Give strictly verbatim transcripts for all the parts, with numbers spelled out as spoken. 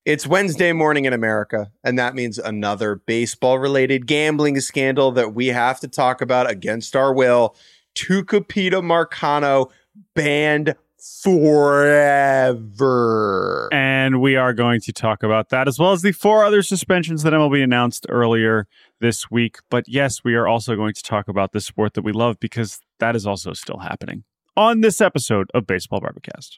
It's Wednesday morning in America, and that means another baseball-related gambling scandal that we have to talk about against our will. Tucupita Marcano banned forever. And we are going to talk about that, as well as the four other suspensions that M L B announced earlier this week. But yes, we are also going to talk about the sport that we love, because that is also still happening on this episode of Baseball Barbacast.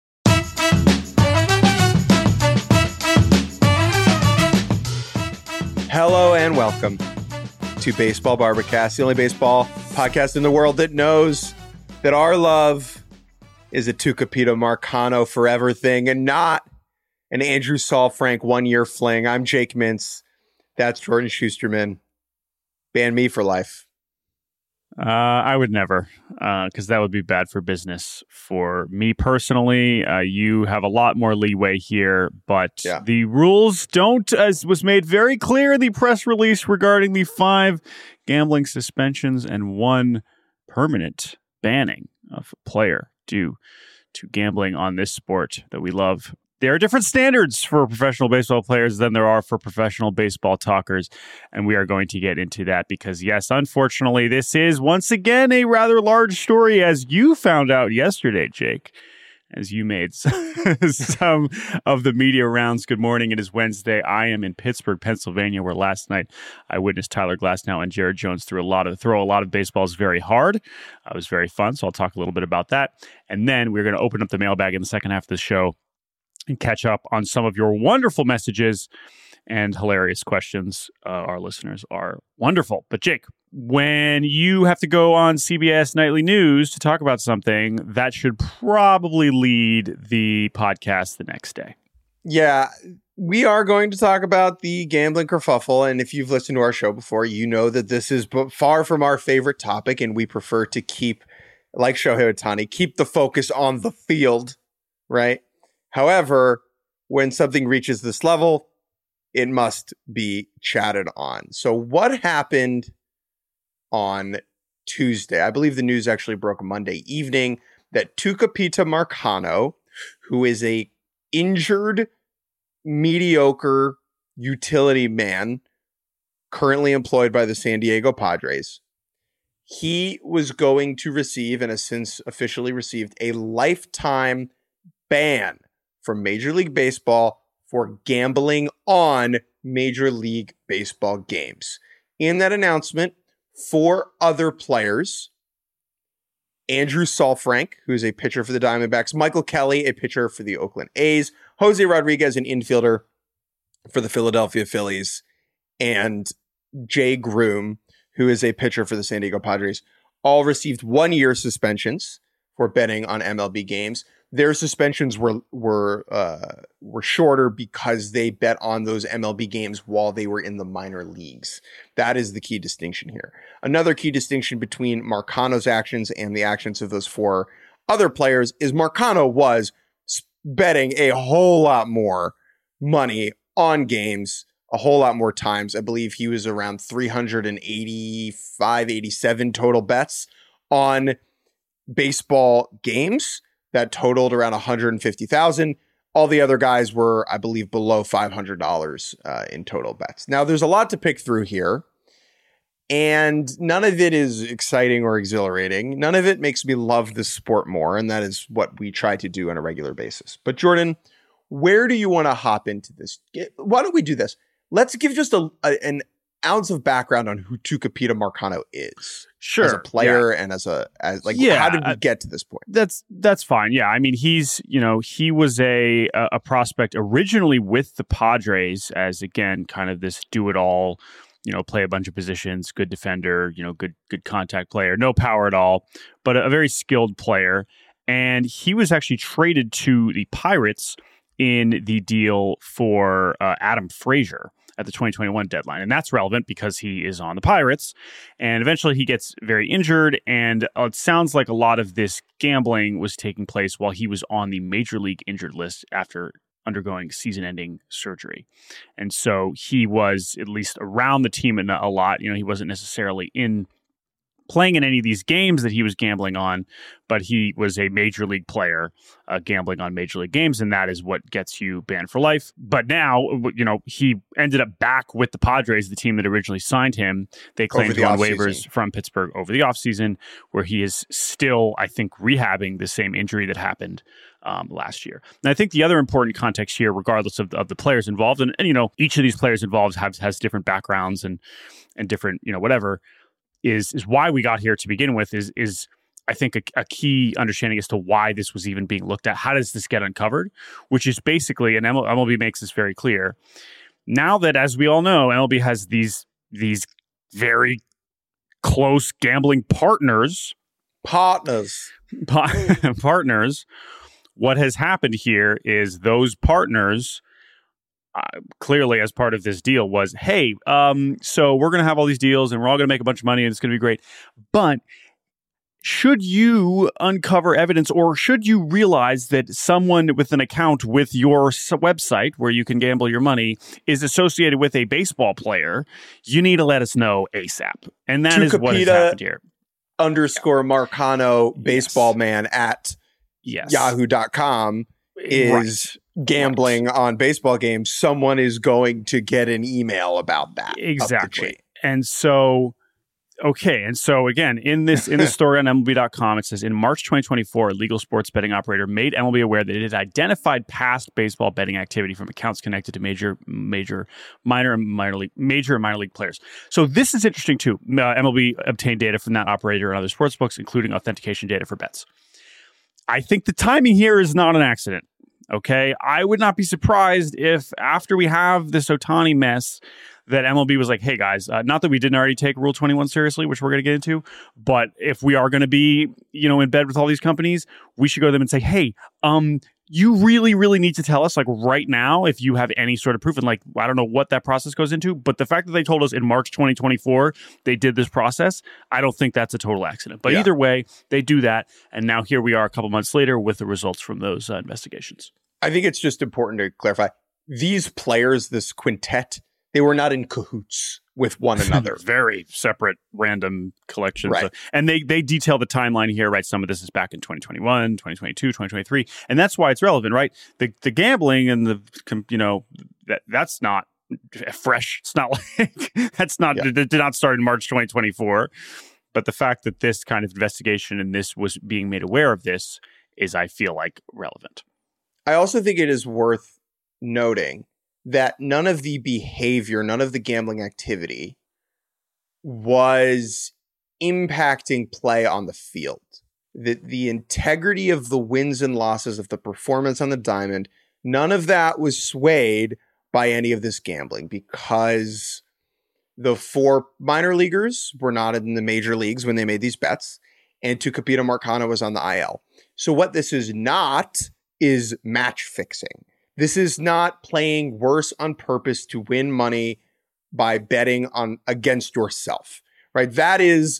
Hello and welcome to Baseball Barbacast, the only baseball podcast in the world that knows that our love is a Tucupita Marcano forever thing and not an Andrew Saalfrank one-year fling. I'm Jake Mintz. That's Jordan Schusterman. Ban me for life. Uh, I would never, because uh, that would be bad for business for me personally. Uh, you have a lot more leeway here, but yeah. The rules don't, as was made very clear in the press release regarding the five gambling suspensions and one permanent banning of a player due to gambling on this sport that we love. There are different standards for professional baseball players than there are for professional baseball talkers, and we are going to get into that because, yes, unfortunately, this is once again a rather large story, as you found out yesterday, Jake, as you made some of the media rounds. Good morning. It is Wednesday. I am in Pittsburgh, Pennsylvania, where last night I witnessed Tyler Glasnow and Jared Jones throw a lot of throw a lot of baseballs very hard. Uh, it was very fun, so I'll talk a little bit about that. And then we're going to open up the mailbag in the second half of the show and catch up on some of your wonderful messages and hilarious questions. Uh, our listeners are wonderful. But Jake, when you have to go on C B S Nightly News to talk about something, that should probably lead the podcast the next day. Yeah, we are going to talk about the gambling kerfuffle. And if you've listened to our show before, you know that this is far from our favorite topic, and we prefer to keep, like Shohei Ohtani, keep the focus on the field, right? However, when something reaches this level, it must be chatted on. So what happened on Tuesday? I believe the news actually broke Monday evening that Tucupita Marcano, who is a injured, mediocre utility man currently employed by the San Diego Padres, he was going to receive, and has since officially received, a lifetime ban from Major League Baseball for gambling on Major League Baseball games. In that announcement, four other players, Andrew Saalfrank, who is a pitcher for the Diamondbacks, Michael Kelly, a pitcher for the Oakland A's, Jose Rodriguez, an infielder for the Philadelphia Phillies, and Jay Groom, who is a pitcher for the San Diego Padres, all received one-year suspensions for betting on M L B games. Their suspensions were were uh, were shorter because they bet on those M L B games while they were in the minor leagues. That is the key distinction here. Another key distinction between Marcano's actions and the actions of those four other players is Marcano was betting a whole lot more money on games, a whole lot more times. I believe he was around three hundred eighty-five, eighty-seven total bets on baseball games. That totaled around one hundred fifty thousand. All the other guys were, I believe, below five hundred dollars uh, in total bets. Now, there's a lot to pick through here, and none of it is exciting or exhilarating. None of it makes me love this sport more, and that is what we try to do on a regular basis. But Jordan, where do you want to hop into this? Why don't we do this? Let's give just a, a an ounce of background on who Tucupita Marcano is. Sure. As a player yeah. and as a, as like, yeah, how did we get to this point? That's, that's fine. Yeah. I mean, he's, you know, he was a, a prospect originally with the Padres as, again, kind of this do it all, you know, play a bunch of positions, good defender, you know, good, good contact player, no power at all, but a, a very skilled player. And he was actually traded to the Pirates in the deal for uh, Adam Frazier at the twenty twenty-one deadline. And that's relevant because he is on the Pirates. And eventually he gets very injured. And it sounds like a lot of this gambling was taking place while he was on the major league injured list after undergoing season-ending surgery. And so he was at least around the team a lot. You know, he wasn't necessarily in playing in any of these games that he was gambling on, but he was a major league player uh, gambling on major league games, and that is what gets you banned for life. But now, you know, he ended up back with the Padres, the team that originally signed him. They claimed the on waivers from Pittsburgh over the offseason, where he is still, I think, rehabbing the same injury that happened um, last year. And I think the other important context here, regardless of, of the players involved, and, and, you know, each of these players involved has, has different backgrounds and and different, you know, whatever, is is why we got here to begin with is, is I think, a, a key understanding as to why this was even being looked at. How does this get uncovered? Which is basically, and M L B makes this very clear, now that, as we all know, M L B has these these very close gambling partners. Partners. Pa- partners. What has happened here is those partners, Uh, clearly as part of this deal, was, hey, um, so we're going to have all these deals and we're all going to make a bunch of money and it's going to be great. But should you uncover evidence, or should you realize that someone with an account with your website where you can gamble your money is associated with a baseball player, you need to let us know ASAP. And that is what has happened here. Underscore Marcano baseball yes. man at yes. yahoo dot com is... Right. Gambling right. on baseball games, someone is going to get an email about that. Exactly. And so, okay. And so again, in this in this story on M L B dot com, it says, in March twenty twenty-four, a legal sports betting operator made M L B aware that it had identified past baseball betting activity from accounts connected to major, major, minor, and minor league, major and minor league players. So this is interesting too. Uh, M L B obtained data from that operator and other sports books, including authentication data for bets. I think the timing here is not an accident. Okay, I would not be surprised if after we have this Ohtani mess that M L B was like, hey guys, uh, not that we didn't already take Rule twenty-one seriously, which we're going to get into, but if we are going to be, you know, in bed with all these companies, we should go to them and say, hey, um, you really, really need to tell us, like right now, if you have any sort of proof. And like, I don't know what that process goes into, but the fact that they told us in March twenty twenty-four they did this process, I don't think that's a total accident. But yeah. Either way, they do that. And now here we are a couple months later with the results from those uh, investigations. I think it's just important to clarify. These players, this quintet, they were not in cahoots with one another. Very separate, random collections. Right. Of, and they they detail the timeline here, right? Some of this is back in twenty twenty-one, twenty twenty-two, twenty twenty-three. And that's why it's relevant, right? The the gambling and the, you know, that that's not fresh. It's not like, that's not, yeah. it did not start in March twenty twenty-four. But the fact that this kind of investigation and this was being made aware of this is, I feel like, relevant. I also think it is worth noting that none of the behavior, none of the gambling activity was impacting play on the field. The, the integrity of the wins and losses of the performance on the diamond, none of that was swayed by any of this gambling, because the four minor leaguers were not in the major leagues when they made these bets, and Tucupita Marcano was on the I L. So what this is not is match fixing. This is not playing worse on purpose to win money by betting on against yourself, right? That is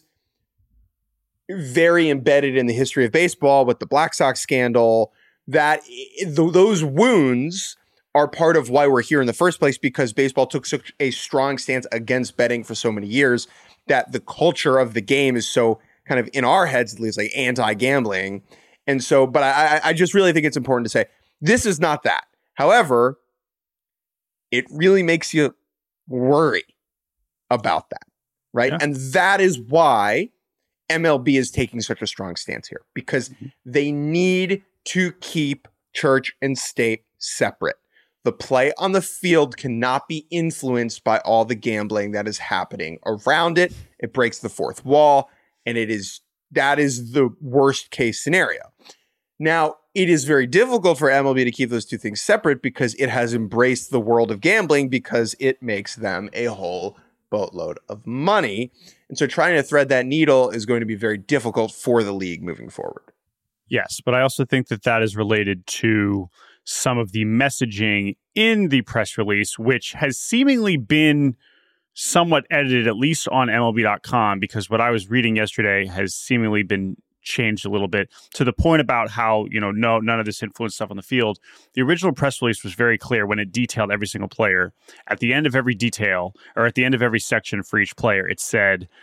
very embedded in the history of baseball with the Black Sox scandal. That th- those wounds are part of why we're here in the first place, because baseball took such a strong stance against betting for so many years that the culture of the game is so kind of in our heads, at least, like anti-gambling. And so, but I, I just really think it's important to say this is not that. However, it really makes you worry about that, right? Yeah. And that is why M L B is taking such a strong stance here, because mm-hmm. they need to keep church and state separate. The play on the field cannot be influenced by all the gambling that is happening around it. It breaks the fourth wall, and it is that is the worst case scenario. Now, it is very difficult for M L B to keep those two things separate because it has embraced the world of gambling because it makes them a whole boatload of money. And so trying to thread that needle is going to be very difficult for the league moving forward. Yes, but I also think that that is related to some of the messaging in the press release, which has seemingly been somewhat edited, at least on M L B dot com, because what I was reading yesterday has seemingly been changed a little bit to the point about how, you know, no, none of this influence stuff on the field. The original press release was very clear when it detailed every single player. At the end of every detail, or at the end of every section for each player, it said,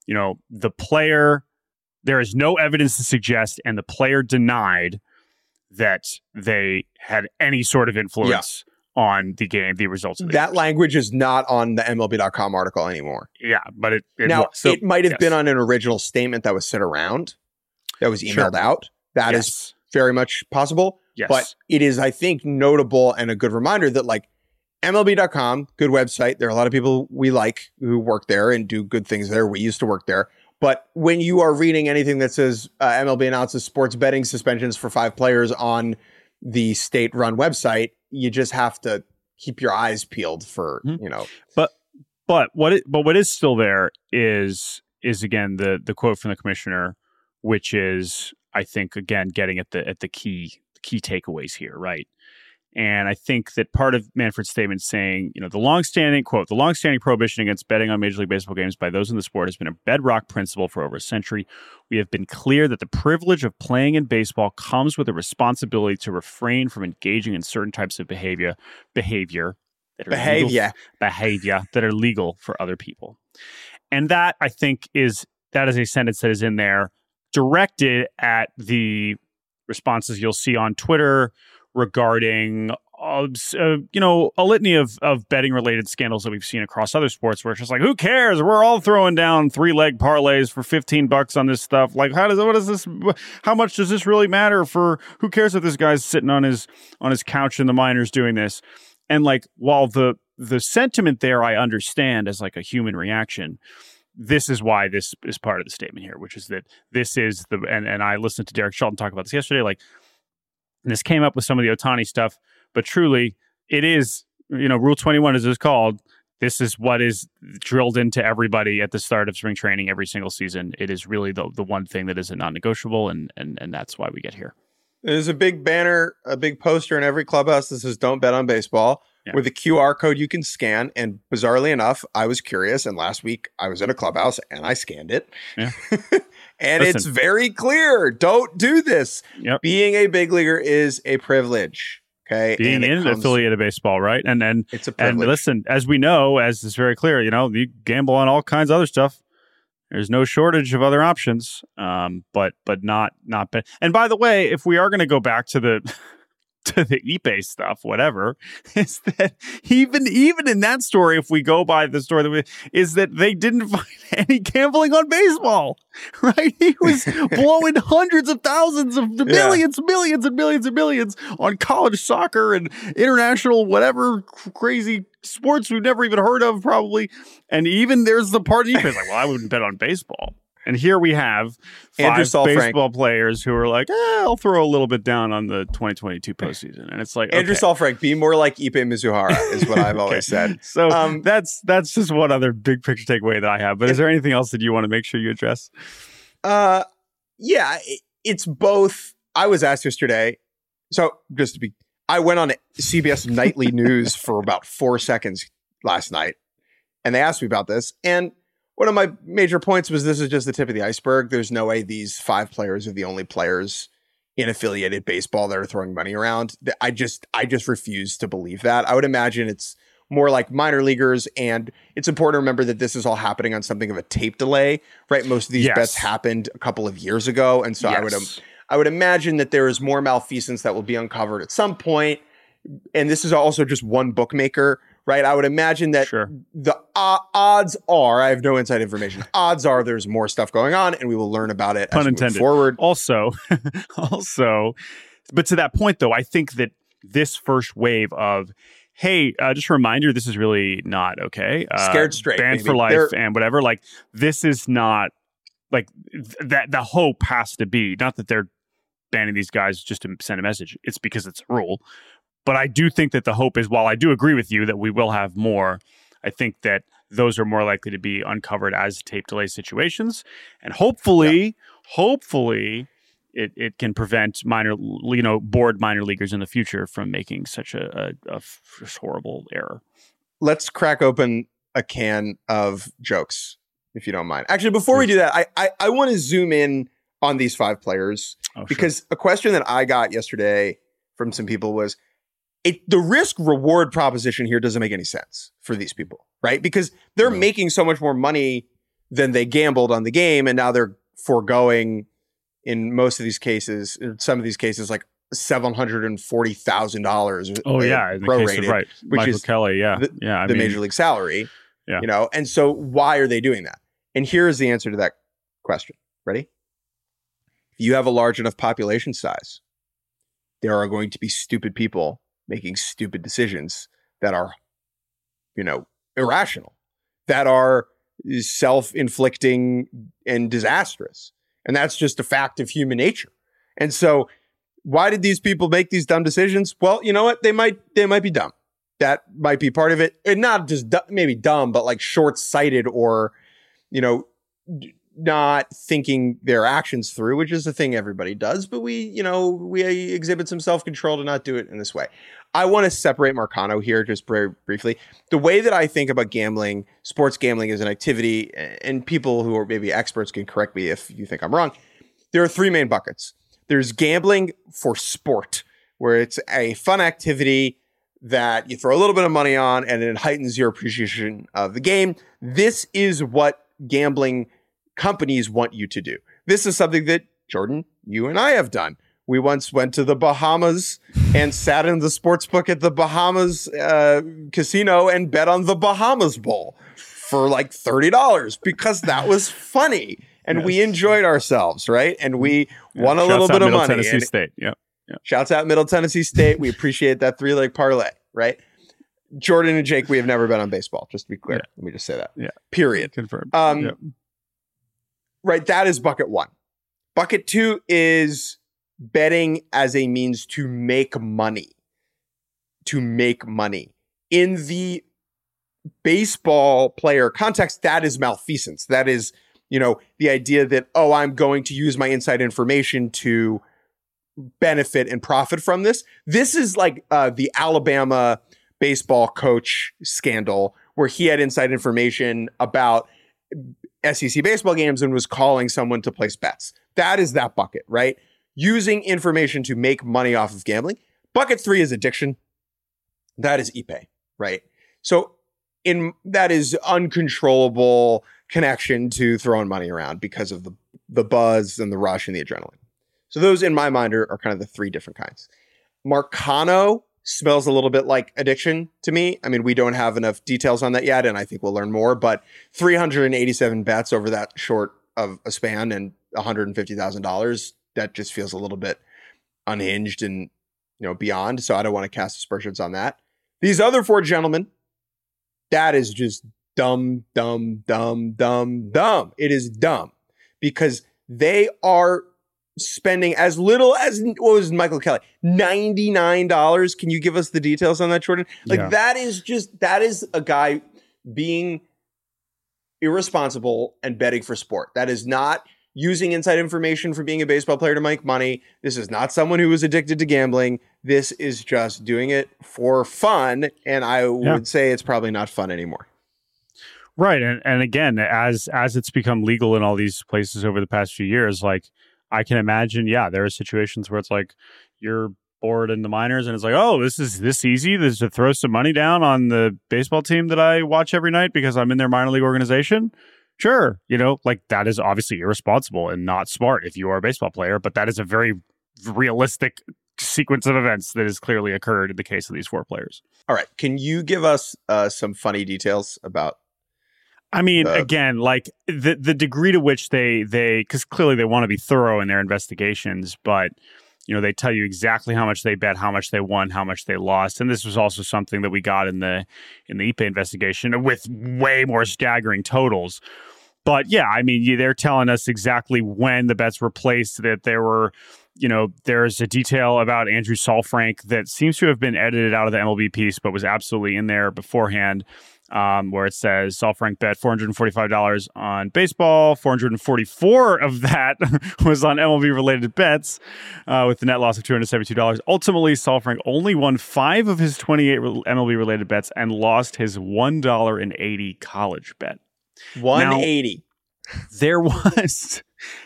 you know, the player, there is no evidence to suggest, and the player denied that they had any sort of influence yeah. on the game, the results of the That games. Language is not on the M L B dot com article anymore. Yeah, but it, it now so, it might have yes. been on an original statement that was sent around, that was emailed sure. out. That yes. is very much possible. Yes. But it is, I think, notable and a good reminder that like M L B dot com, good website. There are a lot of people we like who work there and do good things there. We used to work there. But when you are reading anything that says uh, M L B announces sports betting suspensions for five players on the state-run website, you just have to keep your eyes peeled for, mm-hmm. you know. But but what it, but what is still there is is again the the quote from the commissioner, which is, I think, again getting at the at the key key takeaways here, right? And I think that part of Manfred's statement saying, you know, the longstanding, quote, the longstanding prohibition against betting on Major League Baseball games by those in the sport has been a bedrock principle for over a century. We have been clear that the privilege of playing in baseball comes with a responsibility to refrain from engaging in certain types of behavior, behavior, that are behavior, legal, behavior that are legal for other people. And that, I think, is, that is a sentence that is in there directed at the responses you'll see on Twitter regarding, uh, uh, you know, a litany of, of betting-related scandals that we've seen across other sports where it's just like, who cares? We're all throwing down three-leg parlays for fifteen bucks on this stuff. Like, how does, what is this, how much does this really matter for, who cares if this guy's sitting on his, on his couch in the minors doing this? And like, while the, the sentiment there I understand as like a human reaction, this is why this is part of the statement here, which is that this is the, and, and I listened to Derek Shelton talk about this yesterday, like, and this came up with some of the Ohtani stuff, but truly it is, you know, Rule twenty-one as it's called. This is what is drilled into everybody at the start of spring training every single season. It is really the the one thing that is a non-negotiable, and and and that's why we get here. There's a big banner, a big poster in every clubhouse that says "Don't bet on baseball," yeah. with a Q R code you can scan. And bizarrely enough, I was curious, and last week I was in a clubhouse and I scanned it. Yeah. And Listen. It's very clear. Don't do this. Yep. Being a big leaguer is a privilege. Okay. Being in comes, affiliated baseball, right? And and it's a privilege. And listen, as we know, as is very clear, you know, you gamble on all kinds of other stuff. There's no shortage of other options, um, but but not not. Be- and by the way, if we are going to go back to the to the eBay stuff, whatever, is that even even in that story, if we go by the story that we, is that they didn't find any gambling on baseball, right? He was blowing hundreds of thousands of millions, yeah. millions and millions and millions on college soccer and international whatever crazy sports we've never even heard of, probably. And even there's the part of eBay like, well, I wouldn't bet on baseball. And here we have five baseball players who are like, eh, I'll throw a little bit down on the twenty twenty-two postseason. And it's like, Andrew okay. Saalfrank, be more like Ippei Mizuhara is what I've always said. So um, that's that's just one other big picture takeaway that I have. But is there anything else that you want to make sure you address? Uh, yeah, it's both. I was asked yesterday. So just to be, I went on C B S Nightly News for about four seconds last night, and they asked me about this. And one of my major points was this is just the tip of the iceberg. There's no way these five players are the only players in affiliated baseball that are throwing money around. I just, I just refuse to believe that. I would imagine it's more like minor leaguers, and it's important to remember that this is all happening on something of a tape delay, right? Most of these yes. bets happened a couple of years ago, and so yes. I would, I would imagine that there is more malfeasance that will be uncovered at some point. And this is also just one bookmaker. Right. I would imagine that sure. the uh, odds are, I have no inside information. Odds are there's more stuff going on, and we will learn about it Pun as we intended. move forward. Also, also, but to that point, though, I think that this first wave of, hey, uh, just a reminder, this is really not okay. Uh, Scared straight. Banned baby. for life They're, and whatever. Like, this is not like th- that. The hope has to be not that they're banning these guys just to send a message. It's because it's a rule. But I do think that the hope is, while I do agree with you that we will have more, I think that those are more likely to be uncovered as tape delay situations. And hopefully, yeah. hopefully, it, it can prevent minor, you know, bored minor leaguers in the future from making such a, a, a horrible error. Let's crack open a can of jokes, if you don't mind. Actually, before Please. we do that, I I, I want to zoom in on these five players oh, because sure. a question that I got yesterday from some people was, It, the risk reward proposition here doesn't make any sense for these people, right? Because they're mm-hmm. making so much more money then they gambled on the game, and now they're foregoing, in most of these cases, in some of these cases, like seven hundred forty thousand dollars. Oh, yeah. In the case of, right. Which Michael is Kelly, yeah. The, yeah, I the mean, major league salary. Yeah. You know, and so why are they doing that? And here's the answer to that question. Ready? If you have a large enough population size, there are going to be stupid people making stupid decisions that are, you know, irrational, that are self-inflicting and disastrous. And that's just a fact of human nature. And so why did these people make these dumb decisions? Well, you know what? They might they might be dumb. That might be part of it. And not just du- maybe dumb, but like short-sighted or, you know, d- not thinking their actions through, which is the thing everybody does. But we, you know, we exhibit some self-control to not do it in this way. I want to separate Marcano here just very briefly. The way that I think about gambling, sports gambling as an activity, and people who are maybe experts can correct me if you think I'm wrong. There are three main buckets. There's gambling for sport, where it's a fun activity that you throw a little bit of money on and it heightens your appreciation of the game. This is what gambling companies want you to do. This is something that, Jordan, you and I have done. We once went to the Bahamas and sat in the sports book at the Bahamas uh, casino and bet on the Bahamas Bowl for like thirty dollars because that was funny. And yes. we enjoyed ourselves, right? And we yeah. won a Shouts little bit of Middle money. Tennessee State. Yeah. yeah. Shouts out Middle Tennessee State. We appreciate that three-leg parlay, right? Jordan and Jake, we have never bet on baseball, just to be clear. Yeah. Let me just say that. Yeah. Period. Confirmed. Um, yeah. Right, that is bucket one. Bucket two is betting as a means to make money. To make money. In the baseball player context, that is malfeasance. That is, you know, the idea that, oh, I'm going to use my inside information to benefit and profit from this. This is like uh, the Alabama baseball coach scandal, where he had inside information about S E C baseball games and was calling someone to place bets. That is that bucket, right? Using information to make money off of gambling. Bucket three is addiction. That is epay, right? So in that is uncontrollable connection to throwing money around because of the, the buzz and the rush and the adrenaline. So those in my mind are, are kind of the three different kinds. Marcano smells a little bit like addiction to me. I mean, we don't have enough details on that yet, and I think we'll learn more, but three hundred eighty-seven bets over that short of a span and one hundred fifty thousand dollars, that just feels a little bit unhinged and, you know, beyond. So I don't want to cast aspersions on that. These other four gentlemen, that is just dumb, dumb, dumb, dumb, dumb. It is dumb because they are spending as little as, what was Michael Kelly? ninety-nine dollars. Can you give us the details on that, Jordan? Like yeah. that is just, that is a guy being irresponsible and betting for sport. That is not using inside information for being a baseball player to make money. This is not someone who is addicted to gambling. This is just doing it for fun. And I yeah. would say it's probably not fun anymore. Right. And and again, as as it's become legal in all these places over the past few years, like I can imagine, yeah, there are situations where it's like you're bored in the minors and it's like, oh, this is this easy. This is to throw some money down on the baseball team that I watch every night because I'm in their minor league organization. Sure. You know, like that is obviously irresponsible and not smart if you are a baseball player, but that is a very realistic sequence of events that has clearly occurred in the case of these four players. All right. Can you give us uh, some funny details about I mean, the, again, like the the degree to which they they because clearly they want to be thorough in their investigations, but you know they tell you exactly how much they bet, how much they won, how much they lost, and this was also something that we got in the in the epay investigation with way more staggering totals. But yeah, I mean, they're telling us exactly when the bets were placed. That there were, you know, there's a detail about Andrew Saalfrank that seems to have been edited out of the M L B piece, but was absolutely in there beforehand. Um, where it says Saalfrank bet four hundred forty-five dollars on baseball, four hundred forty-four of that was on M L B-related bets, uh, with the net loss of two hundred seventy-two dollars. Ultimately, Saalfrank only won five of his twenty-eight M L B-related bets and lost his one dollar and eighty cents college bet. one dollar and eighty cents. There was,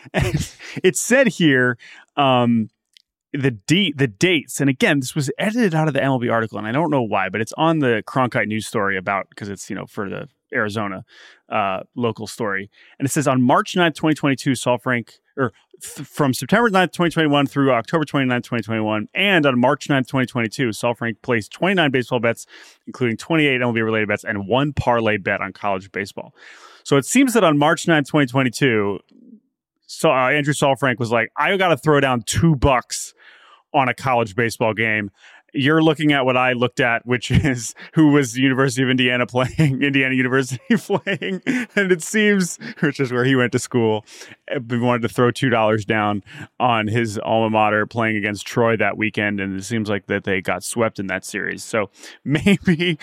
it said here, um, the de- the dates, and again, this was edited out of the M L B article, and I don't know why, but it's on the Cronkite news story about, because it's, you know, for the Arizona uh, local story. And it says on March ninth, twenty twenty-two, Saul Frank, or th- from September ninth, twenty twenty-one through October twenty-ninth, twenty twenty-one, and on March ninth, twenty twenty-two, Saul Frank placed twenty-nine baseball bets, including twenty-eight M L B related bets and one parlay bet on college baseball. So it seems that on March ninth, twenty twenty-two, so uh, Andrew Saul Frank was like, I got to throw down two bucks on a college baseball game. You're looking at what I looked at, which is who was the University of Indiana playing, Indiana University playing. And it seems, which is where he went to school, he wanted to throw two dollars down on his alma mater playing against Troy that weekend. And it seems like that they got swept in that series. So maybe...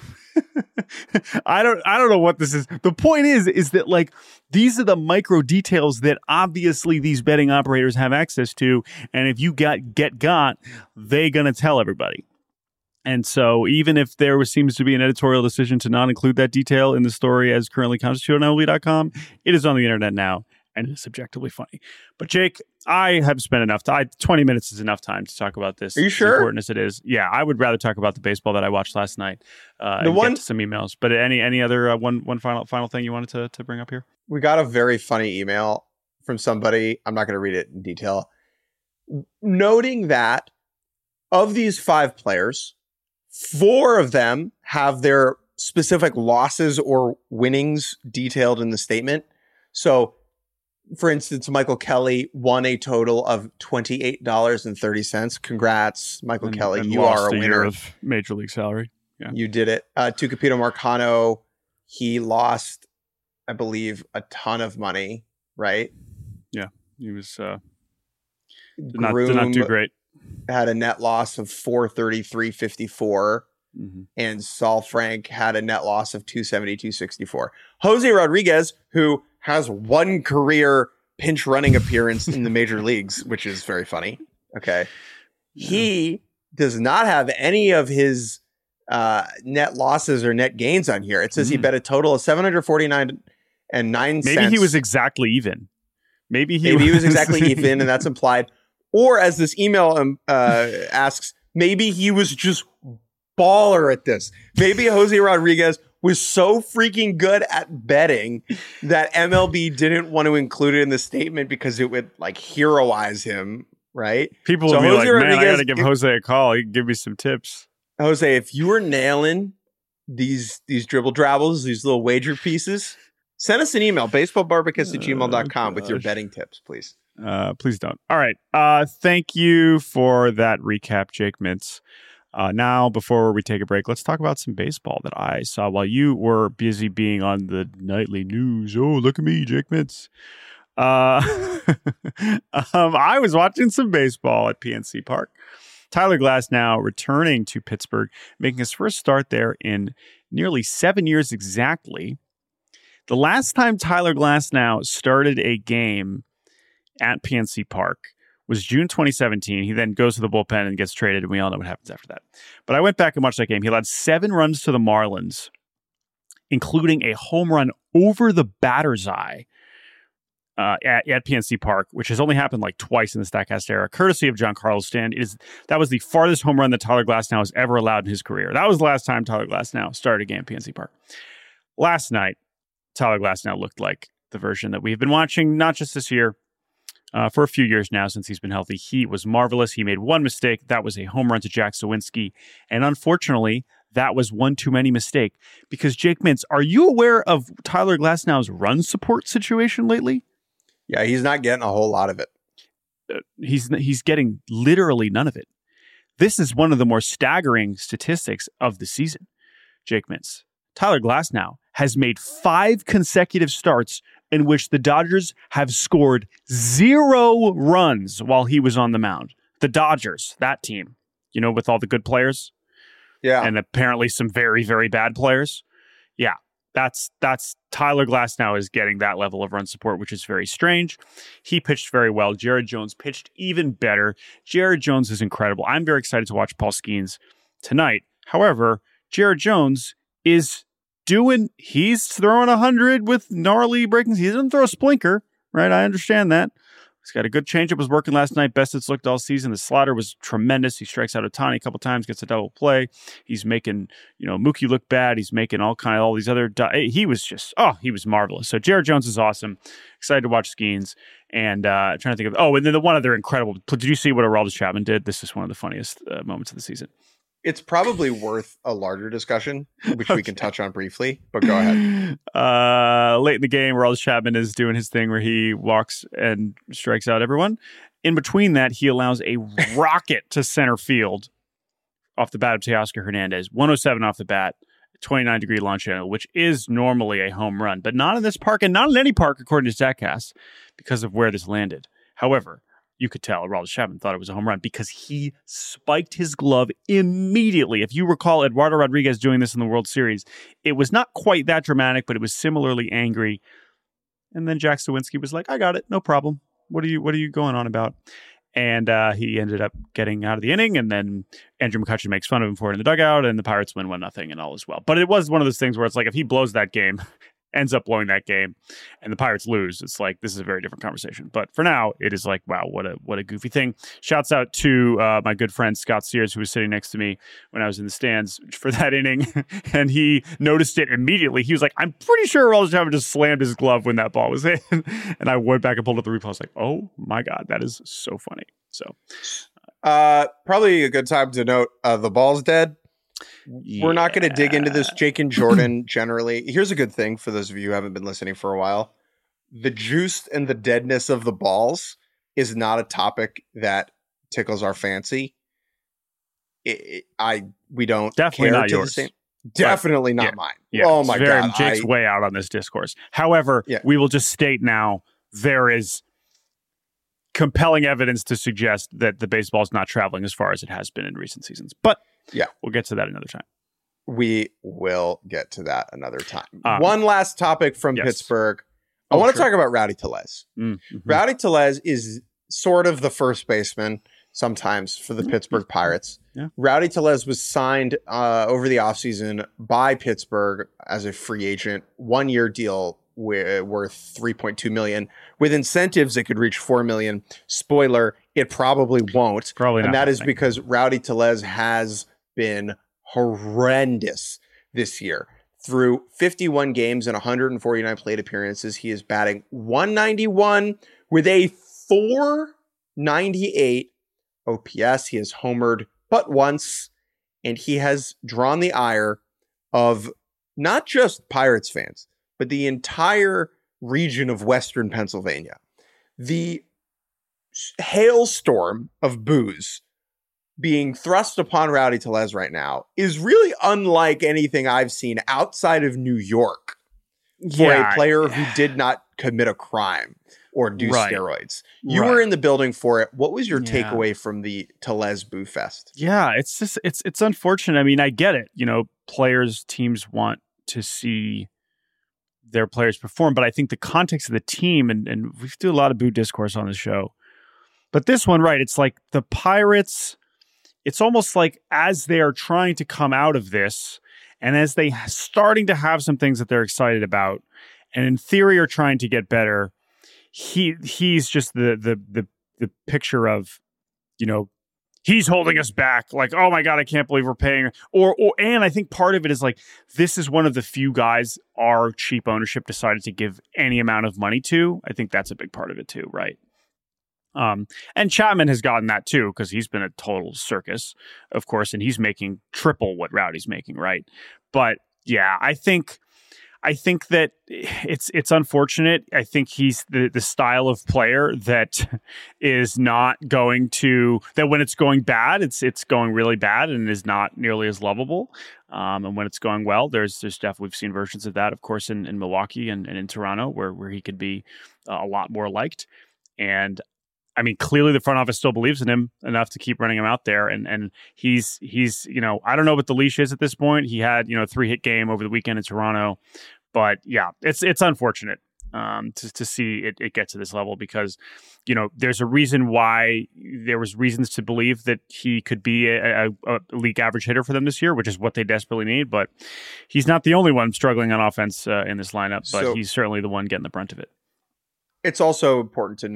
I don't I don't know what this is. The point is, is that like these are the micro details that obviously these betting operators have access to. And if you got get got, they gonna tell everybody. And so even if there was, seems to be an editorial decision to not include that detail in the story as currently constituted on M L B dot com, it is on the internet now and it's subjectively funny. But Jake, I have spent enough time. twenty minutes is enough time to talk about this. Are you sure? As important as it is. Yeah, I would rather talk about the baseball that I watched last night uh, the and one, get to some emails. But any any other uh, one one final final thing you wanted to, to bring up here? We got a very funny email from somebody. I'm not going to read it in detail. Noting that of these five players, four of them have their specific losses or winnings detailed in the statement. So, for instance, Michael Kelly won a total of twenty-eight dollars and thirty cents. Congrats, Michael and, Kelly. And you are a winner of Major League salary. Yeah. You did it. Uh, Tucupita Marcano, he lost, I believe, a ton of money, right? Yeah, he was uh, did, not, did not do great. Had a net loss of four thirty-three fifty-four. Mm-hmm. And Saul Frank had a net loss of two seventy-two sixty-four. Jose Rodriguez, who has one career pinch running appearance in the major leagues, which is very funny. Okay. Yeah. He does not have any of his uh, net losses or net gains on here. It says mm. he bet a total of seven hundred forty-nine and nine Maybe cents. he was exactly even. Maybe he, maybe was, he was exactly even, and that's implied. Or as this email um, uh, asks, maybe he was just baller at this. Maybe Jose Rodriguez was so freaking good at betting that M L B didn't want to include it in the statement because it would like heroize him, right? People so would be Jose like, Rodriguez, man, I got to give if, Jose a call. He can give me some tips. Jose, if you were nailing these these dribble drabbles, these little wager pieces, send us an email, baseballbarbecues at gmail dot com with your betting tips, please. Uh, please don't. All right. Uh, thank you for that recap, Jake Mintz. Uh, now, before we take a break, let's talk about some baseball that I saw while you were busy being on the nightly news. Oh, look at me, Jake Mintz. Uh, um, I was watching some baseball at P N C Park. Tyler Glasnow returning to Pittsburgh, making his first start there in nearly seven years exactly. The last time Tyler Glasnow started a game at P N C Park was June twenty seventeen. He then goes to the bullpen and gets traded, and we all know what happens after that. But I went back and watched that game. He allowed seven runs to the Marlins, including a home run over the batter's eye uh, at, at P N C Park, which has only happened like twice in the Statcast era, courtesy of Giancarlo Stanton. It is, that was the farthest home run that Tyler Glasnow has ever allowed in his career. That was the last time Tyler Glasnow started a game at P N C Park. Last night, Tyler Glasnow looked like the version that we've been watching, not just this year, Uh, for a few years now since he's been healthy. He was marvelous. He made one mistake. That was a home run to Jack Sawinski. And unfortunately, that was one too many mistake. Because Jake Mintz, are you aware of Tyler Glasnow's run support situation lately? Yeah, he's not getting a whole lot of it. Uh, he's he's getting literally none of it. This is one of the more staggering statistics of the season, Jake Mintz. Tyler Glasnow has made five consecutive starts in which the Dodgers have scored zero runs while he was on the mound. The Dodgers, that team, you know, with all the good players. Yeah. And apparently some very, very bad players. Yeah. That's that's Tyler Glasnow is getting that level of run support, which is very strange. He pitched very well. Jared Jones pitched even better. Jared Jones is incredible. I'm very excited to watch Paul Skeens tonight. However, Jared Jones is doing, he's throwing one hundred with gnarly breakings. He doesn't throw a splinker, right? I understand that. He's got a good changeup. Was working last night. Best it's looked all season. The slider was tremendous. He strikes out Ohtani a couple times, gets a double play. He's making, you know, Mookie look bad. He's making all kind of all these other. Di- he was just, oh, he was marvelous. So Jared Jones is awesome. Excited to watch Skeens. And uh, trying to think of, oh, and then the one other incredible. Did you see what Aroldis Chapman did? This is one of the funniest uh, moments of the season. It's probably worth a larger discussion, which okay. we can touch on briefly, but go ahead. Uh, late in the game, Aroldis Chapman is doing his thing where he walks and strikes out everyone. In between that, he allows a rocket to center field off the bat of Teoscar Hernandez. one oh seven off the bat, twenty-nine degree launch angle, which is normally a home run, but not in this park and not in any park, according to StatCast, because of where this landed. However, you could tell Aroldis Chapman thought it was a home run because he spiked his glove immediately. If you recall Eduardo Rodriguez doing this in the World Series, it was not quite that dramatic, but it was similarly angry. And then Jack Sawinski was like, I got it. No problem. What are you, what are you going on about? And uh, he ended up getting out of the inning, and then Andrew McCutchen makes fun of him for it in the dugout, and the Pirates win one nothing and all is well. But it was one of those things where it's like, if he blows that game, ends up blowing that game, and the Pirates lose, it's like, this is a very different conversation. But for now, it is like, wow, what a what a goofy thing. Shouts out to uh, my good friend Scott Sears, who was sitting next to me when I was in the stands for that inning, and he noticed it immediately. He was like, I'm pretty sure Aroldis Chapman just slammed his glove when that ball was in. And I went back and pulled up the replay. I was like, oh my God, that is so funny. So, uh, probably a good time to note uh, the ball's dead. Yeah. We're not going to dig into this Jake and Jordan generally. Here's a good thing for those of you who haven't been listening for a while. The juice and the deadness of the balls is not a topic that tickles our fancy. It, it, I we don't definitely care not to yours. The same, definitely but, not yeah, mine. Yeah, oh my very, God. Jake's I, way out on this discourse. However, yeah. we will just state now there is compelling evidence to suggest that the baseball is not traveling as far as it has been in recent seasons. But yeah, we'll get to that another time. We will get to that another time. Um, One last topic from yes. Pittsburgh. I oh, want to sure. talk about Rowdy Tellez. Mm-hmm. Rowdy Tellez is sort of the first baseman sometimes for the mm-hmm. Pittsburgh Pirates. Yeah. Rowdy Tellez was signed uh, over the offseason by Pittsburgh as a free agent, one-year deal w- worth three point two million dollars. With incentives, it could reach four million dollars. Spoiler, it probably won't. Probably not. And that is happening. because Rowdy Tellez has been horrendous this year. Through fifty-one games and one hundred forty-nine plate appearances, he is batting one ninety-one with a four ninety-eight O P S. He has homered but once, and he has drawn the ire of not just Pirates fans, but the entire region of Western Pennsylvania. The hailstorm of boos being thrust upon Rowdy Tellez right now is really unlike anything I've seen outside of New York for yeah. a player who did not commit a crime or do right. steroids. You right. were in the building for it. What was your yeah. takeaway from the Tellez Boo Fest? Yeah, it's just it's it's unfortunate. I mean, I get it. You know, players, teams want to see their players perform, but I think the context of the team, and, and we do a lot of boo discourse on the show, but this one, right, it's like the Pirates, it's almost like as they are trying to come out of this, and as they starting to have some things that they're excited about, and in theory are trying to get better, he he's just the the the the picture of, you know, he's holding us back. Like, oh my God, I can't believe we're paying. Or, or, and I think part of it is like, this is one of the few guys our cheap ownership decided to give any amount of money to. I think that's a big part of it too, right? Um, and Chapman has gotten that too, because he's been a total circus, of course, and he's making triple what Rowdy's making, right? But yeah, I think. I think that it's it's unfortunate. I think he's the, the style of player that is not going to, that when it's going bad, it's it's going really bad and is not nearly as lovable. Um, and when it's going well, there's there's definitely, we've seen versions of that, of course, in, in Milwaukee and, and in Toronto, where where he could be uh, a lot more liked. And I mean, clearly the front office still believes in him enough to keep running him out there. And and he's, he's you know, I don't know what the leash is at this point. He had, you know, a three-hit game over the weekend in Toronto. But yeah, it's it's unfortunate um, to to see it, it get to this level because, you know, there's a reason why there was reasons to believe that he could be a, a, a league average hitter for them this year, which is what they desperately need. But he's not the only one struggling on offense uh, in this lineup, but so, he's certainly the one getting the brunt of it. It's also important to note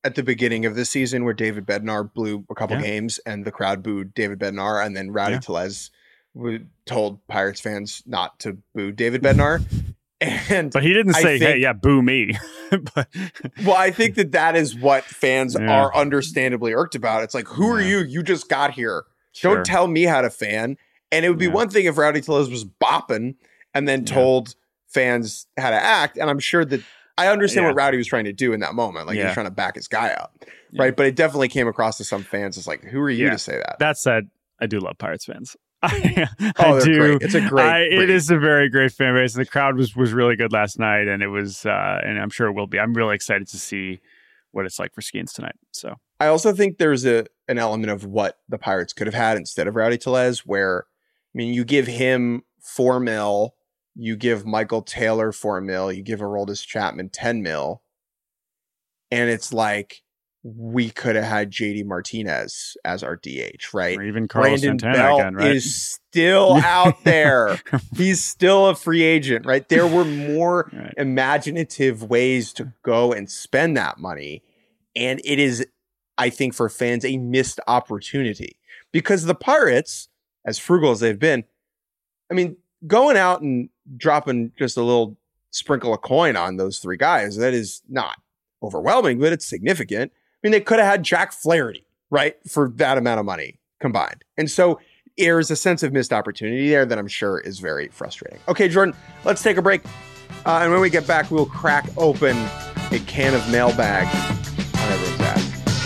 at the beginning of the season where David Bednar blew a couple yeah. games and the crowd booed David Bednar, and then Rowdy Yeah. Tellez told Pirates fans not to boo David Bednar. And but he didn't say, think, hey, yeah, boo me. but, well, I think that that is what fans yeah. are understandably irked about. It's like, who yeah. are you? You just got here. Sure. Don't tell me how to fan. And it would be yeah. one thing if Rowdy Tellez was bopping and then told yeah. fans how to act. And I'm sure that I understand yeah. what Rowdy was trying to do in that moment. Like yeah. he was trying to back his guy up. Yeah. Right. But it definitely came across to some fans as like, who are you yeah. to say that? That said, I do love Pirates fans. I, oh, I do. Great. It's a great. I, it is a very great fan base. The crowd was was really good last night, and it was, uh, and I'm sure it will be. I'm really excited to see what it's like for Skeens tonight. So I also think there's a an element of what the Pirates could have had instead of Rowdy Tellez, where I mean, you give him four mil, you give Michael Taylor four mil, you give Aroldis Chapman ten mil, and it's like, we could have had J D Martinez as our D H, right? Or even Carlos Brandon Santana Belt again, right? is still out there. He's still a free agent, right? There were more right. imaginative ways to go and spend that money. And it is, I think, for fans, a missed opportunity. Because the Pirates, as frugal as they've been, I mean, going out and dropping just a little sprinkle of coin on those three guys, that is not overwhelming, but it's significant. I mean, they could have had Jack Flaherty, right, for that amount of money combined. And so there's a sense of missed opportunity there that I'm sure is very frustrating. Okay, Jordan, let's take a break. Uh, and when we get back, we'll crack open a can of mailbag on everyone's ass.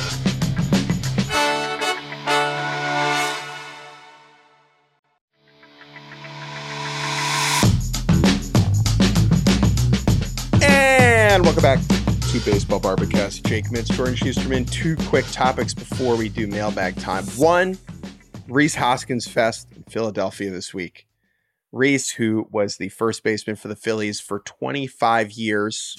And welcome back. Baseball Barbacast. Jake Mintz, Jordan Schusterman. Two quick topics before we do mailbag time. One, Rhys Hoskins Fest in Philadelphia this week. Rhys, who was the first baseman for the Phillies for twenty-five years,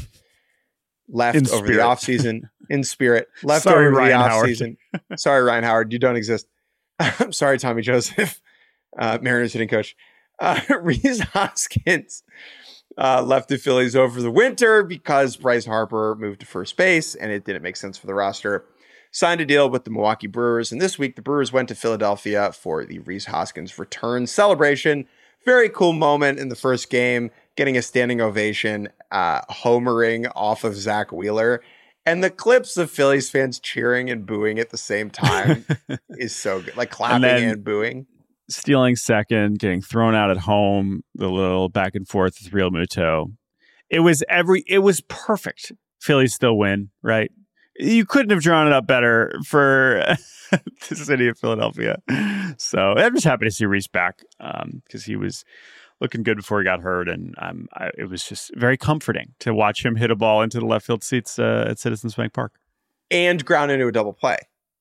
left in over spirit. the offseason in spirit. Left sorry, over Ryan the Howard. offseason. Sorry, Ryan Howard. You don't exist. I'm sorry, Tommy Joseph, uh, Mariners hitting coach. Uh, Rhys Hoskins Uh, left the Phillies over the winter because Bryce Harper moved to first base and it didn't make sense for the roster. Signed a deal with the Milwaukee Brewers, and this week the Brewers went to Philadelphia for the Rhys Hoskins return celebration. Very cool moment in the first game, getting a standing ovation, uh, homering off of Zach Wheeler. And the clips of Phillies fans cheering and booing at the same time is so good, like clapping and, then- and booing. Stealing second, getting thrown out at home, the little back and forth with Real Muto. It was every, it was perfect. Phillies still win, right? You couldn't have drawn it up better for the city of Philadelphia. So I'm just happy to see Rhys back because um, he was looking good before he got hurt. And um, I, it was just very comforting to watch him hit a ball into the left field seats uh, at Citizens Bank Park. And ground into a double play.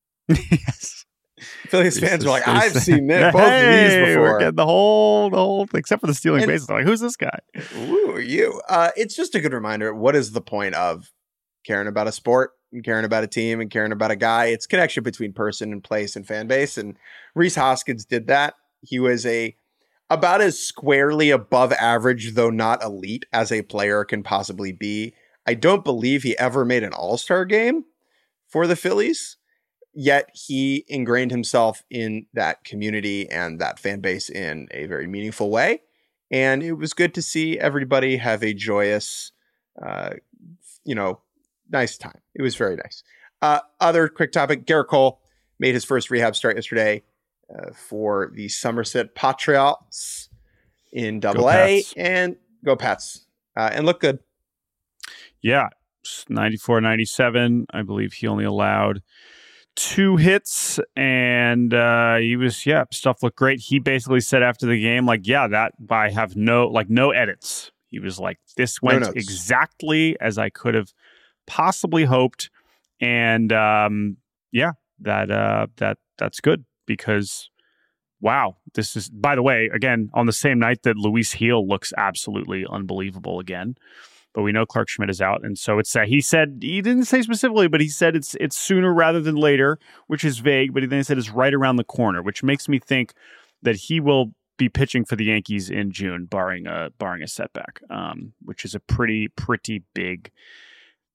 Yes. Phillies fans were like, I've seen this, both hey, of these before. We're getting the whole, the whole, except for the stealing bases. Like, who's this guy? Who are you? Uh, it's just a good reminder. What is the point of caring about a sport and caring about a team and caring about a guy? It's connection between person and place and fan base. And Rhys Hoskins did that. He was a about as squarely above average, though not elite, as a player can possibly be. I don't believe he ever made an all-star game for the Phillies. Yet he ingrained himself in that community and that fan base in a very meaningful way. And it was good to see everybody have a joyous, uh, you know, nice time. It was very nice. Uh, other quick topic, Gerrit Cole made his first rehab start yesterday uh, for the Somerset Patriots in Double A. And go Pats. Uh, and look good. Yeah, ninety-four ninety-seven. I believe he only allowed two hits, and uh, he was, yeah, stuff looked great. He basically said after the game, like, yeah, that I have no, like, no edits. He was like, this went no exactly as I could have possibly hoped. And um, yeah, that uh, that that's good because, wow, this is, by the way, again, on the same night that Luis Gil looks absolutely unbelievable again. But we know Clark Schmidt is out, and so it's uh, he said he didn't say specifically, but he said it's it's sooner rather than later, which is vague. But then he said it's right around the corner, which makes me think that he will be pitching for the Yankees in June, barring a barring a setback, um, which is a pretty pretty big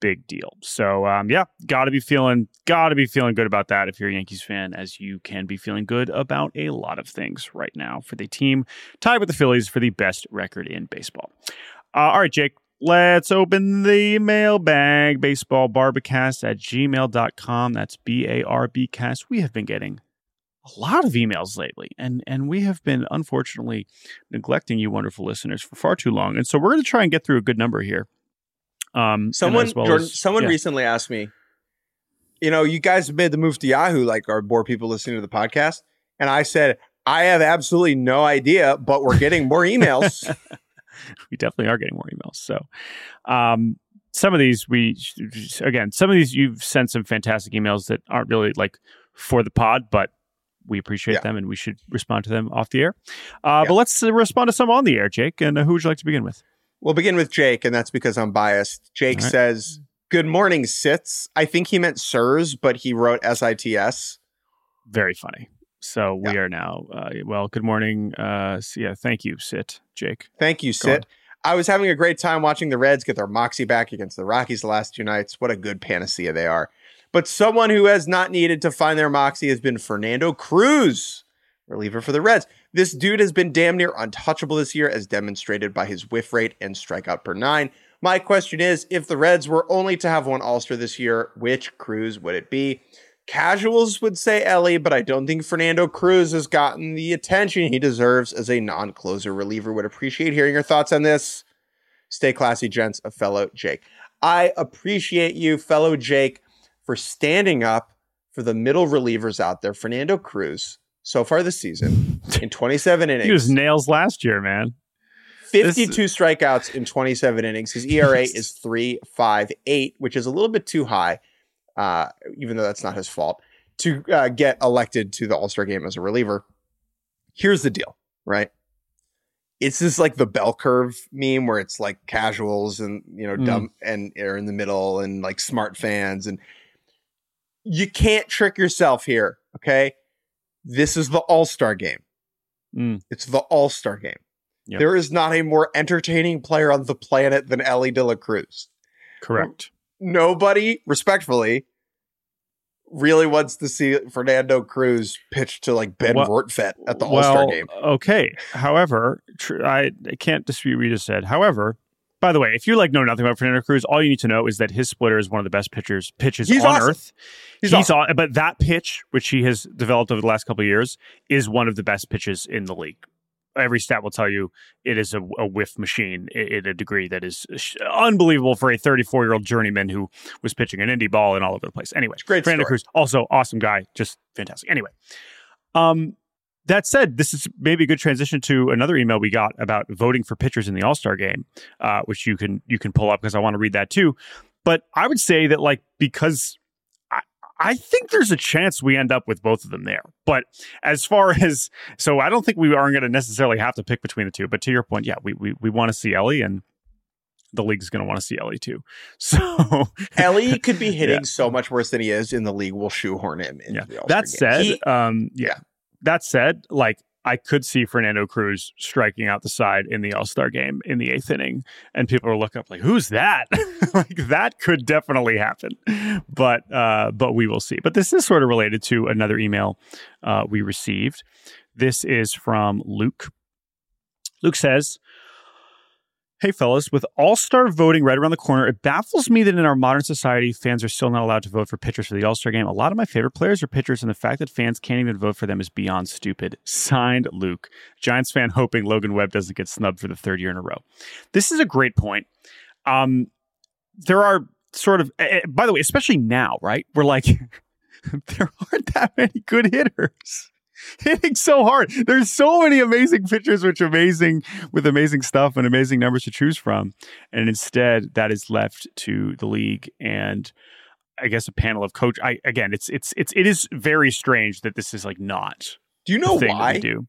big deal. So um, yeah, gotta be feeling, gotta be feeling good about that if you're a Yankees fan, as you can be feeling good about a lot of things right now for the team tied with the Phillies for the best record in baseball. Uh, all right, Jake, let's open the mailbag. Baseballbarbacast at gmail dot com. That's B A R B cast. We have been getting a lot of emails lately, and and we have been unfortunately neglecting you wonderful listeners for far too long. And so we're going to try and get through a good number here. Um, someone, well Jordan, as, someone yeah. recently asked me, you know, you guys have made the move to Yahoo, like, are more people listening to the podcast? And I said, I have absolutely no idea, but we're getting more emails. We definitely are getting more emails. So, um, some of these we, again, some of these you've sent some fantastic emails that aren't really like for the pod, but we appreciate yeah. them and we should respond to them off the air. Uh, yeah. But let's uh, respond to some on the air, Jake. And uh, who would you like to begin with? We'll begin with Jake, and that's because I'm biased. Jake right. says, good morning, Sits. I think he meant sirs, but he wrote S I T S. Very funny. So we yeah. are now, uh, well, good morning. Uh, so yeah, thank you, Sit, Jake. Thank you, Sit. I was having a great time watching the Reds get their moxie back against the Rockies the last two nights. What a good panacea they are. But someone who has not needed to find their moxie has been Fernando Cruz, reliever for the Reds. This dude has been damn near untouchable this year, as demonstrated by his whiff rate and strikeout per nine. My question is, if the Reds were only to have one All-Star this year, which Cruz would it be? Casuals would say Ellie, but I don't think Fernando Cruz has gotten the attention he deserves as a non-closer reliever. Would appreciate hearing your thoughts on this. Stay classy, gents, a fellow Jake. I appreciate you, fellow Jake, for standing up for the middle relievers out there. Fernando Cruz, so far this season, in twenty-seven innings. He was nails last year, man. fifty-two this... strikeouts in twenty-seven innings. His E R A is three point five eight, which is a little bit too high, uh, even though that's not his fault, to uh, get elected to the All-Star game as a reliever. Here's the deal, right? It's this like the bell curve meme where it's like casuals and, you know, mm. dumb and are in the middle and like smart fans. And you can't trick yourself here, okay? This is the All-Star game. Mm. It's the All-Star game. Yep. There is not a more entertaining player on the planet than Ellie De La Cruz. Correct. Nobody, respectfully, really wants to see Fernando Cruz pitch to like Ben well, Rortvedt at the All-Star well, game. Okay. However, tr- I, I can't dispute what you just said. However, by the way, if you like know nothing about Fernando Cruz, all you need to know is that his splitter is one of the best pitchers pitches He's on awesome. earth. He's, He's awesome. Aw- but that pitch, which he has developed over the last couple of years, is one of the best pitches in the league. Every stat will tell you it is a, a whiff machine at a degree that is unbelievable for a thirty-four-year-old journeyman who was pitching an indie ball and all over the place. Anyway, great Fernando Cruz, also awesome guy, just fantastic. Anyway, um, that said, this is maybe a good transition to another email we got about voting for pitchers in the All-Star game, uh, which you can you can pull up because I want to read that too. But I would say that like because I, I think there's a chance we end up with both of them there. But as far as so, I don't think we aren't going to necessarily have to pick between the two. But to your point, yeah, we we we want to see Ellie, and the league's going to want to see Ellie too. So Ellie could be hitting yeah. so much worse than he is, in the league will shoehorn him into yeah. the All-Star That said, game. He, um, yeah. yeah. That said, like I could see Fernando Cruz striking out the side in the All-Star game in the eighth inning, and people will look up like, "Who's that?" Like that could definitely happen, but uh, but we will see. But this is sort of related to another email uh, we received. This is from Luke. Luke says, "Hey fellas, with All-Star voting right around the corner, it baffles me that in our modern society, fans are still not allowed to vote for pitchers for the All-Star game. A lot of my favorite players are pitchers, and the fact that fans can't even vote for them is beyond stupid." Signed, Luke. Giants fan hoping Logan Webb doesn't get snubbed for the third year in a row. This is a great point. Um, there are sort of, uh, by the way, especially now, right? We're like, there aren't that many good hitters hitting so hard. There's so many amazing pitchers, which amazing with amazing stuff and amazing numbers to choose from. And instead that is left to the league and I guess a panel of coach. I, again, it's, it's, it's, it is very strange that this is like not. Do you know why? Do.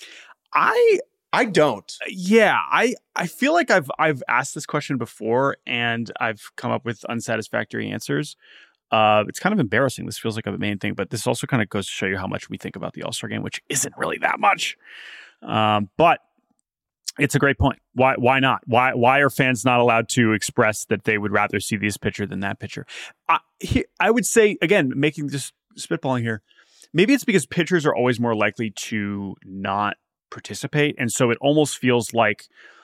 I, I don't. Yeah. I, I feel like I've, I've asked this question before and I've come up with unsatisfactory answers. Uh, it's kind of embarrassing. This feels like a main thing, but this also kind of goes to show you how much we think about the All-Star game, which isn't really that much. Um, but It's a great point. Why why not? Why why are fans not allowed to express that they would rather see this pitcher than that pitcher? I, he, I would say, again, making just spitballing here, maybe it's because pitchers are always more likely to not participate. And so it almost feels like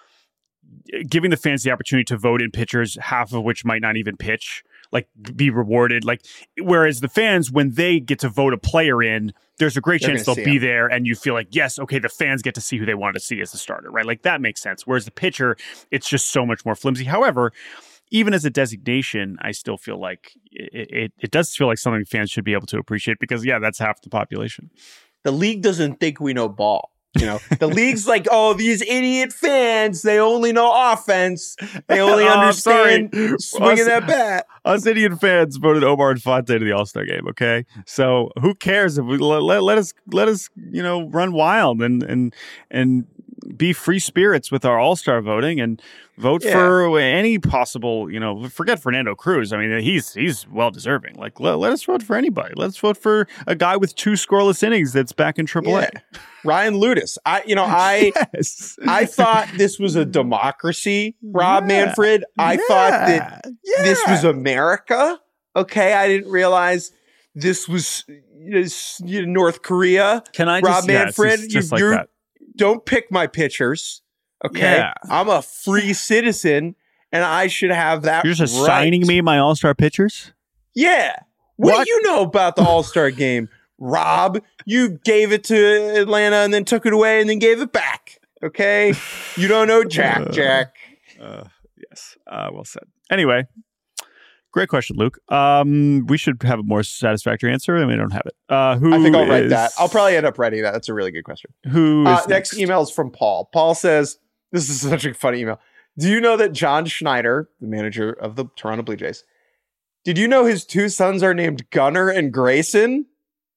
giving the fans the opportunity to vote in pitchers, half of which might not even pitch, like be rewarded. Like, whereas the fans, when they get to vote a player in, there's a great They're chance they'll be him. there, and you feel like, yes, okay, the fans get to see who they want to see as the starter, right? Like, that makes sense. Whereas the pitcher, it's just so much more flimsy. However, even as a designation, I still feel like it, it, it does feel like something fans should be able to appreciate because, yeah, that's half the population. The league doesn't think we know ball. You know, the league's like, oh, these idiot fans, they only know offense. They only oh, understand swinging us, that bat. Us idiot fans voted Omar Infante to the All-Star game, okay? So who cares if we let, let, let us let us, you know, run wild and and and be free spirits with our All-Star voting and vote yeah. for any possible, you know, forget Fernando Cruz. I mean, he's he's well deserving. Like, let, let us vote for anybody. Let's vote for a guy with two scoreless innings that's back in triple A. Yeah. Ryan Ludus. I, you know, I, yes. I thought this was a democracy, Rob yeah. Manfred. I yeah. thought that yeah. this was America. Okay. I didn't realize this was you know, North Korea. Can I Rob just, Manfred, yeah, just, just you, like that. Don't pick my pitchers. Okay. Yeah. I'm a free citizen and I should have that. You're just right. assigning me my all-star pitchers? Yeah. What, what do you know about the all-star game? Rob, you gave it to Atlanta and then took it away and then gave it back. Okay? You don't know Jack, Jack. Uh, uh, yes. Uh, well said. Anyway, great question, Luke. Um, we should have a more satisfactory answer, and we don't have it. Uh, who I think I'll write is, that. I'll probably end up writing that. That's a really good question. Who uh, is next? Next email is from Paul. Paul says, this is such a funny email. Do you know that John Schneider, the manager of the Toronto Blue Jays, did you know his two sons are named Gunnar and Grayson?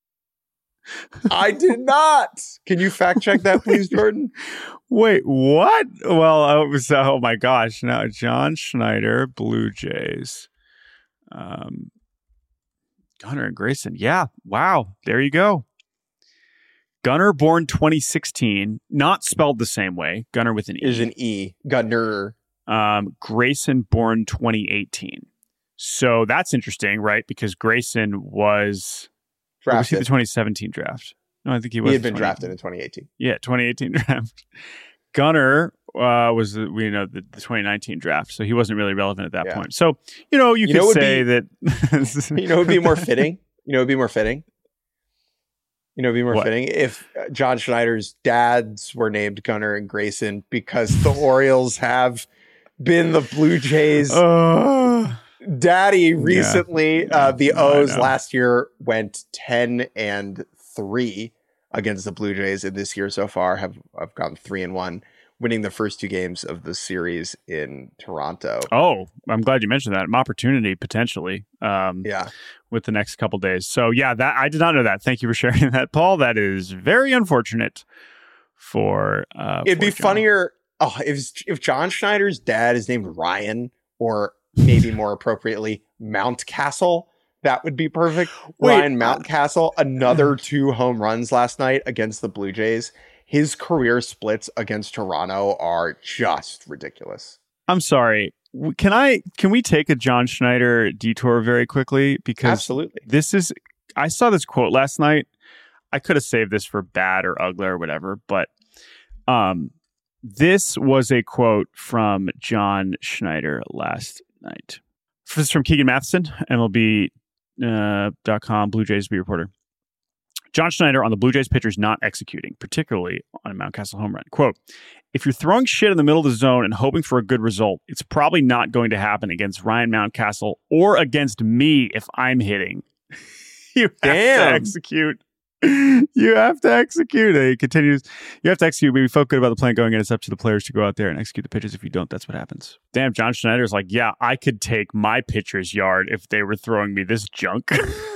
I did not. Can you fact check that, please, Jordan? Wait, what? Well, it was, oh my gosh. Now, John Schneider, Blue Jays. Um, Gunnar and Grayson. Yeah. Wow. There you go. Gunnar, born twenty sixteen, not spelled the same way. Gunnar with an E. Is an E. Gunnar. Um, Grayson, born twenty eighteen. So that's interesting, right? Because Grayson was... Drafted. Was he the twenty seventeen draft? No, I think he was. He had been drafted in twenty eighteen. Yeah, twenty eighteen draft. Gunnar uh, was, the, we know, the, the twenty nineteen draft, so he wasn't really relevant at that yeah. point. So, you know, you, you could know say be, that... you know it would be more fitting? You know it would be more fitting? You know it would be more what? fitting if John Schneider's dads were named Gunnar and Grayson because the Orioles have been the Blue Jays... Uh... Daddy recently, yeah. uh, the no, O's last year went ten and three against the Blue Jays, and this year so far have, have gone three and one, winning the first two games of the series in Toronto. Oh, I'm glad you mentioned that. An opportunity potentially. Um, yeah, with the next couple days. So yeah, that I did not know that. Thank you for sharing that, Paul. That is very unfortunate. For uh, it'd for be John. funnier oh, if if John Schneider's dad is named Ryan or. Maybe more appropriately, Mountcastle. That would be perfect. Wait, Ryan Mountcastle, another two home runs last night against the Blue Jays. His career splits against Toronto are just ridiculous. I'm sorry. Can I? Can we take a John Schneider detour very quickly? Because absolutely, this is. I saw this quote last night. I could have saved this for bad or ugly or whatever, but um, this was a quote from John Schneider last night. This is from Keegan Matheson, M L B dot com, Blue Jays beat reporter. John Schneider on the Blue Jays pitchers not executing, particularly on a Mountcastle home run. Quote, if you're throwing shit in the middle of the zone and hoping for a good result, it's probably not going to happen against Ryan Mountcastle or against me if I'm hitting. You have Damn. to execute. You have to execute. He continues. You have to execute. We felt good about the plan going in. It's up to the players to go out there and execute the pitches. If you don't, that's what happens. Damn, John Schneider's like, yeah, I could take my pitcher's yard if they were throwing me this junk.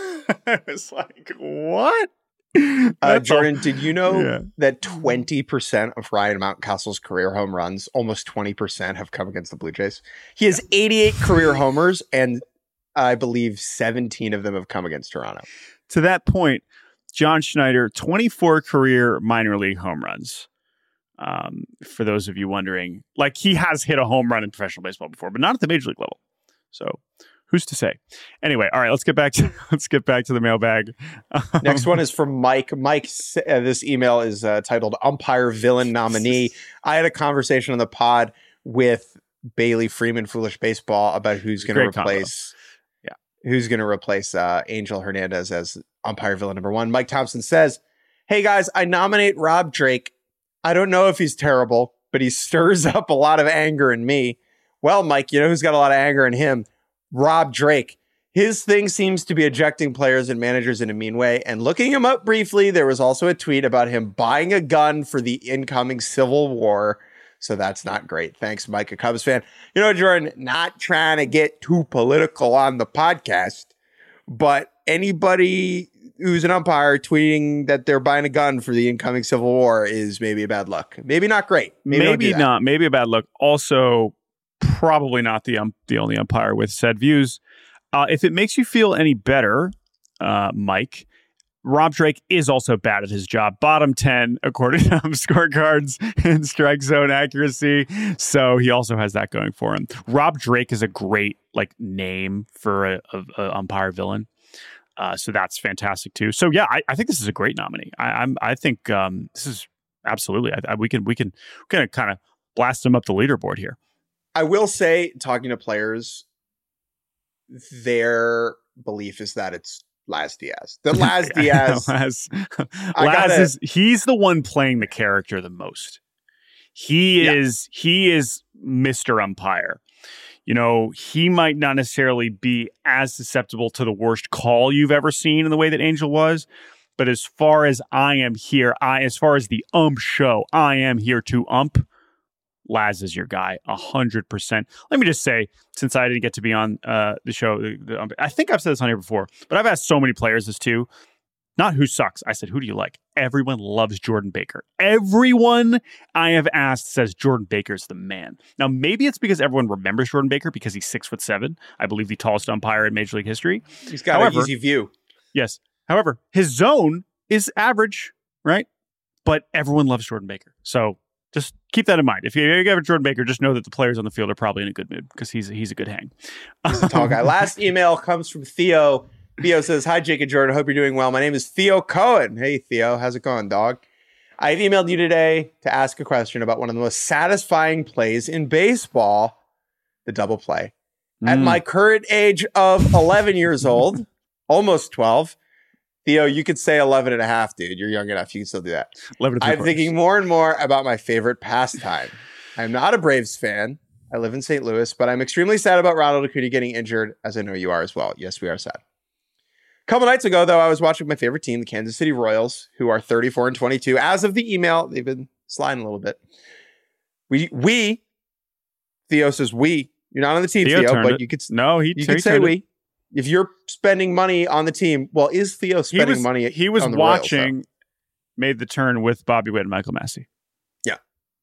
It's like, what? Uh, Jordan, all... did you know yeah. that twenty percent of Ryan Mountcastle's career home runs, almost twenty percent, have come against the Blue Jays? He has eighty-eight career homers, and I believe seventeen of them have come against Toronto. To that point, John Schneider, twenty-four career minor league home runs. Um, for those of you wondering, like he has hit a home run in professional baseball before, but not at the major league level. So who's to say? Anyway, all right, let's get back to let's get back to the mailbag. Um, Next one is from Mike. Mike, uh, this email is uh, titled "Umpire Villain Nominee." I had a conversation on the pod with Bailey Freeman, Foolish Baseball, about who's going to replace, combo. yeah, who's going to replace uh, Angel Hernandez as umpire villain number one. Mike Thompson says, "Hey guys, I nominate Rob Drake. I don't know if he's terrible, but he stirs up a lot of anger in me." Well, Mike, you know who's got a lot of anger in him? Rob Drake. His thing seems to be ejecting players and managers in a mean way. And looking him up briefly, there was also a tweet about him buying a gun for the incoming Civil War. So that's not great. Thanks, Mike, a Cubs fan. You know, Jordan, not trying to get too political on the podcast, but anybody who's an umpire tweeting that they're buying a gun for the incoming Civil War is maybe a bad luck. Maybe not great. Maybe, maybe not. Maybe a bad luck. Also, probably not the um, the only umpire with said views. Uh, if it makes you feel any better, uh, Mike, Rob Drake is also bad at his job. Bottom ten, according to um, scorecards in strike zone accuracy. So he also has that going for him. Rob Drake is a great like name for a, a, a umpire villain. Uh, so that's fantastic too. So yeah, I, I think this is a great nominee. I, I'm I think um, this is absolutely. I, I, we can we can we can kind of blast him up the leaderboard here. I will say, talking to players, their belief is that it's Laz Diaz. The Laz Diaz. Laz, Laz is he's the one playing the character the most. He yeah. is he is Mister Umpire. You know, he might not necessarily be as susceptible to the worst call you've ever seen in the way that Angel was. But as far as I am here, I as far as the ump show, I am here to ump. Laz is your guy, a hundred percent. Let me just say, since I didn't get to be on uh, the show, the, the, I think I've said this on here before, but I've asked so many players this too. Not who sucks. I said, who do you like? Everyone loves Jordan Baker. Everyone I have asked says Jordan Baker's the man. Now, maybe it's because everyone remembers Jordan Baker because he's six foot seven. I believe the tallest umpire in Major League history. He's got However, an easy view. Yes. However, his zone is average, right? But everyone loves Jordan Baker. So just keep that in mind. If you ever have Jordan Baker, just know that the players on the field are probably in a good mood because he's he's a good hang. He's a tall guy. Last email comes from Theo. Theo says, "Hi, Jake and Jordan. Hope you're doing well. My name is Theo Cohen." Hey, Theo. How's it going, dog? I've emailed you today to ask a question about one of the most satisfying plays in baseball, the double play. Mm. At my current age of eleven years old, almost twelve, Theo, you could say eleven and a half, dude. You're young enough. You can still do that. I'm quarters. Thinking more and more about my favorite pastime. I'm not a Braves fan. I live in Saint Louis, but I'm extremely sad about Ronald Acuna getting injured, as I know you are as well. Yes, we are sad. A couple nights ago, though, I was watching my favorite team, the Kansas City Royals, who are thirty-four and twenty-two. As of the email, they've been sliding a little bit. We, we, Theo says we. You're not on the team, Theo, Theo but it. you could, no, he, you could say we. It. If you're spending money on the team, well, is Theo spending he was, money? He was on the watching, Royals, made the turn with Bobby Witt and Michael Massey. Yeah.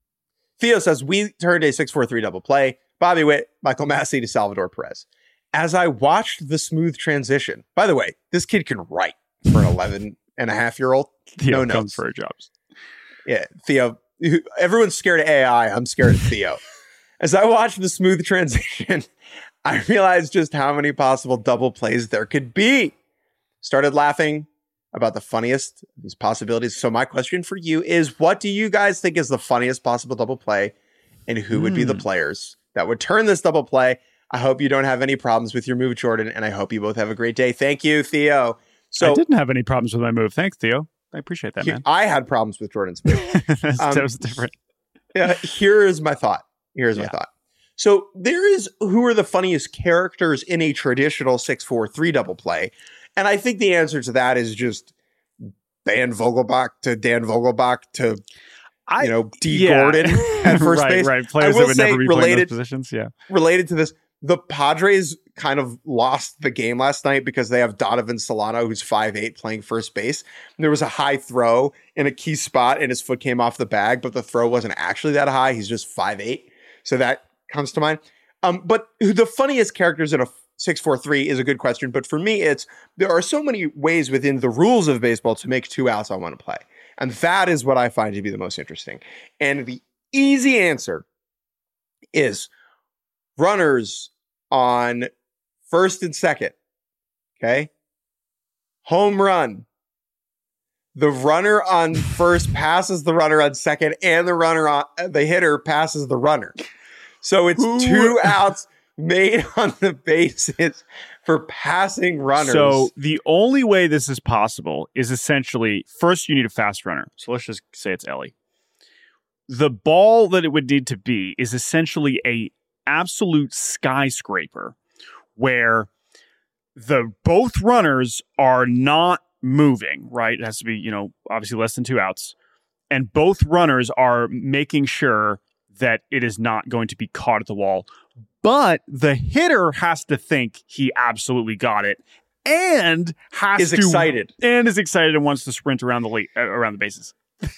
Theo says, we turned a six four three double play. Bobby Witt, Michael Massey to Salvador Perez. As I watched the smooth transition, by the way, this kid can write for an eleven and a half year old. Theo no comes for her jobs. Yeah. Theo, everyone's scared of A I. I'm scared of Theo. As I watched the smooth transition, I realized just how many possible double plays there could be. Started laughing about the funniest of these possibilities. So my question for you is, what do you guys think is the funniest possible double play? And who mm. would be the players that would turn this double play? I hope you don't have any problems with your move, Jordan, and I hope you both have a great day. Thank you, Theo. So I didn't have any problems with my move. Thanks, Theo. I appreciate that, man. I had problems with Jordan's move. um, that was different. Yeah, here is my thought. Here's yeah. my thought. So there is who are the funniest characters in a traditional six four three double play. And I think the answer to that is just Dan Vogelbach to Dan Vogelbach to, I, you know, D yeah. Gordon at first right, base. Right, players that would never be related, playing those positions. Yeah. Related to this, the Padres kind of lost the game last night because they have Donovan Solano, who's five eight, playing first base. And there was a high throw in a key spot and his foot came off the bag, but the throw wasn't actually that high. He's just five eight. So that comes to mind. Um, but the funniest characters in a six four three is a good question. But for me, it's there are so many ways within the rules of baseball to make two outs on one play. And that is what I find to be the most interesting. And the easy answer is runners on first and second. Okay. Home run. The runner on first passes the runner on second, and the runner on the hitter passes the runner. So it's Ooh. two outs made on the bases for passing runners. So the only way this is possible is essentially, first you need a fast runner. So let's just say it's Elly. The ball that it would need to be is essentially a absolute skyscraper where the both runners are not moving, right? It has to be, you know, obviously less than two outs. And both runners are making sure that it is not going to be caught at the wall. But the hitter has to think he absolutely got it and has is to, excited. And is excited and wants to sprint around the late, uh, around the bases.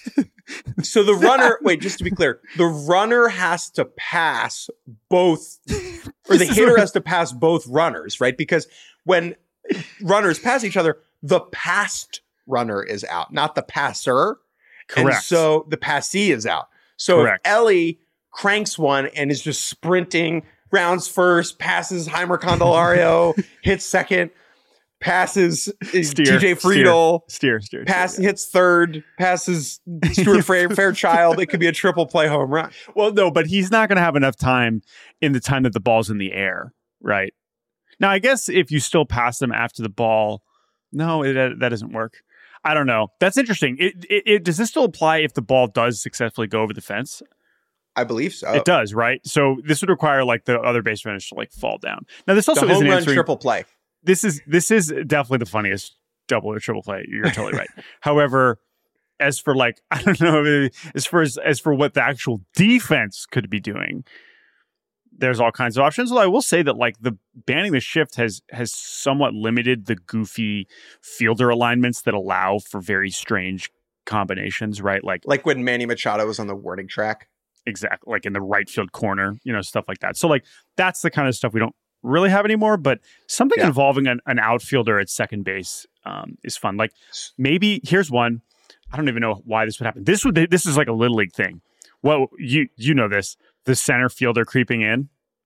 So the runner, wait, just to be clear, the runner has to pass both, or the hitter has to pass both runners, right? Because when runners pass each other, the passed runner is out, not the passer. Correct. And so the passee is out. So Correct. if Elly cranks one and is just sprinting, rounds first, passes Heimer Candelario, hits second, passes steer, T J Friedl, steer, steer, steer, pass steer, yeah. hits third, passes Stuart Fair, Fairchild. It could be a triple play home run. Well, no, but he's not going to have enough time in the time that the ball's in the air, right? Now, I guess if you still pass them after the ball, no, it, that doesn't work. I don't know. That's interesting. It, it, it does this still apply if the ball does successfully go over the fence? I believe so. It does, right? So this would require like the other base runners to like fall down. Now, this also the home isn't run answering, triple play. This is this is definitely the funniest double or triple play. You're totally right. However, as for like I don't know, as for as, as for what the actual defense could be doing, there's all kinds of options. Although I will say that like the banning the shift has has somewhat limited the goofy fielder alignments that allow for very strange combinations, right? Like like when Manny Machado was on the warning track. Exactly. Like in the right field corner, you know, stuff like that. So like that's the kind of stuff we don't really have anymore, but something yeah. involving an, an outfielder at second base um, is fun. Like maybe here's one. I don't even know why this would happen. This would this is like a little league thing. Well, you you know this. The center fielder creeping in.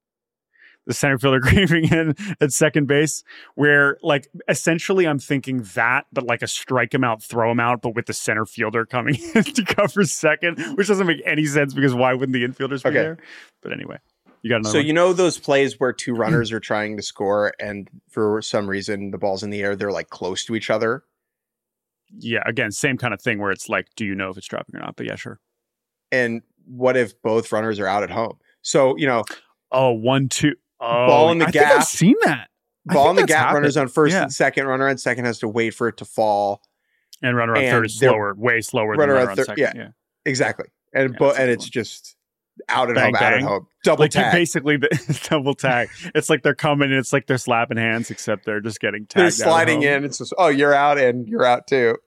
The center fielder creeping in at second base, where like essentially I'm thinking that, but like a strike him out, throw him out, but with the center fielder coming in to cover second, which doesn't make any sense because why wouldn't the infielders be okay. there? But anyway, you got another So one? You know those plays where two runners are trying to score and for some reason the ball's in the air, they're like close to each other? Yeah, again, same kind of thing where it's like, do you know if it's dropping or not? But yeah, sure. And what if both runners are out at home? So, you know. Oh, one, two. Oh, ball in the I gap. think I've seen that. Ball in the gap. Happened. Runners on first yeah. and second. Runner on second has to wait for it to fall. And runner on and third is slower, way slower runner than runner on, thir- on second. Yeah, yeah. exactly. And yeah, bo- and it's one. just out at bang, home, bang. out at home. Double like tag. Basically, the double tag. It's like they're coming and it's like they're slapping hands, except they're just getting tagged. They're sliding in. It's just, oh, you're out and you're out too.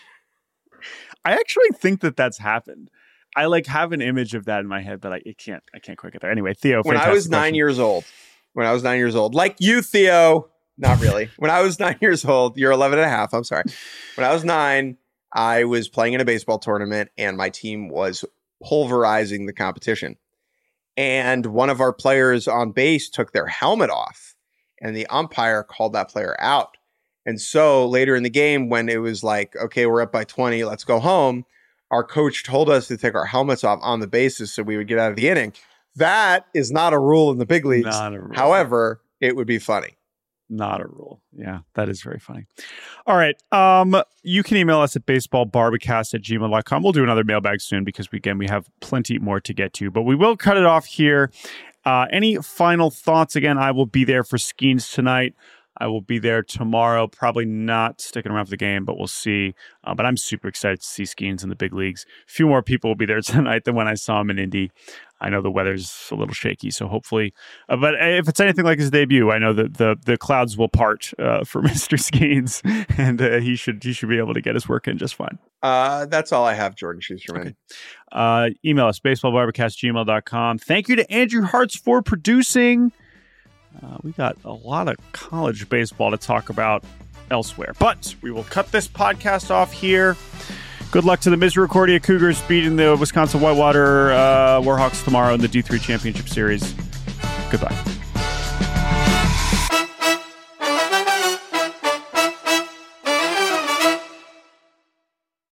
I actually think that that's happened. I like have an image of that in my head, but I it can't. I can't quite get there. Anyway, Theo. When I was nine question. years old, when I was nine years old, like you, Theo, not really. When I was nine years old, you're eleven and a half. I'm sorry. When I was nine, I was playing in a baseball tournament, and my team was pulverizing the competition. And one of our players on base took their helmet off, and the umpire called that player out. And so later in the game, when it was like, okay, we're up by twenty, let's go home, our coach told us to take our helmets off on the bases so we would get out of the inning. That is not a rule in the big leagues. Not a rule. However, it would be funny. Not a rule. Yeah, that is very funny. All right. Um, you can email us at baseballbarbacast at gmail dot com. We'll do another mailbag soon because, we, again, we have plenty more to get to. But we will cut it off here. Uh, any final thoughts? Again, I will be there for Skeens tonight. I will be there tomorrow. Probably not sticking around for the game, but we'll see. Uh, but I'm super excited to see Skeens in the big leagues. A few more people will be there tonight than when I saw him in Indy. I know the weather's a little shaky, so hopefully. Uh, but if it's anything like his debut, I know that the the clouds will part uh, for Mister Skeens, and uh, he should he should be able to get his work in just fine. Uh, that's all I have, Jordan Schusterman. Okay. Uh, email us, baseballbarbacast at gmail dot com. Thank you to Andrew Hartz for producing. Uh, we got a lot of college baseball to talk about elsewhere, but we will cut this podcast off here. Good luck to the Misericordia Cougars beating the Wisconsin Whitewater uh, Warhawks tomorrow in the D three Championship Series. Goodbye.